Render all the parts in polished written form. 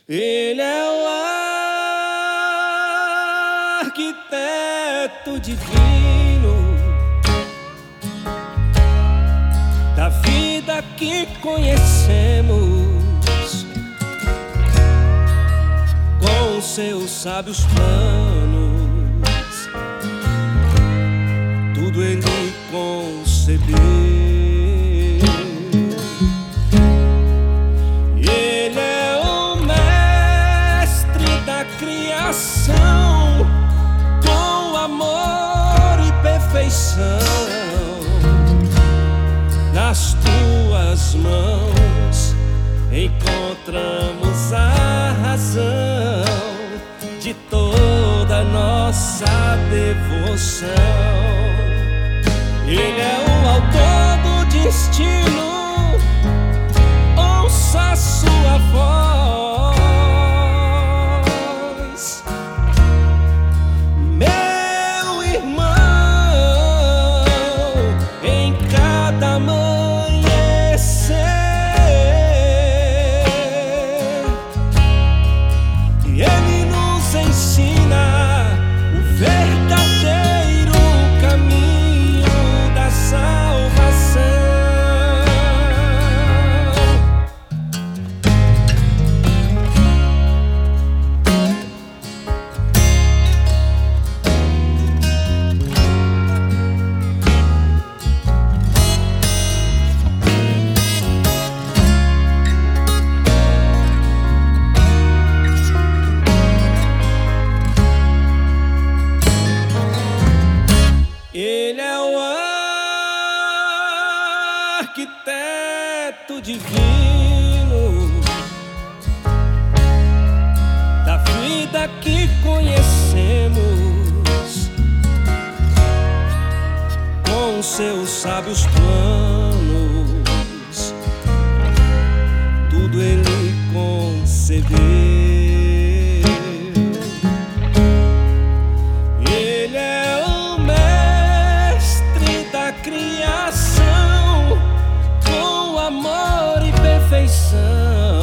Ele é o arquiteto divino da vida que conhecemos, com seus sábios planos, tudo ele concebeu. Criação com amor e perfeição, nas tuas mãos encontramos a razão de toda nossa devoção. Ele é o autor do destino, ouça sua voz. Ele é o arquiteto divino da vida que conhecemos, com seus sábios planos, tudo ele concebeu. Criação com amor e perfeição,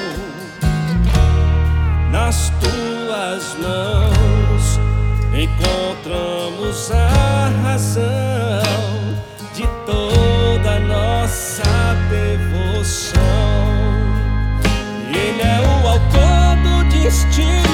nas tuas mãos encontramos a razão de toda nossa devoção. Ele é o autor do destino,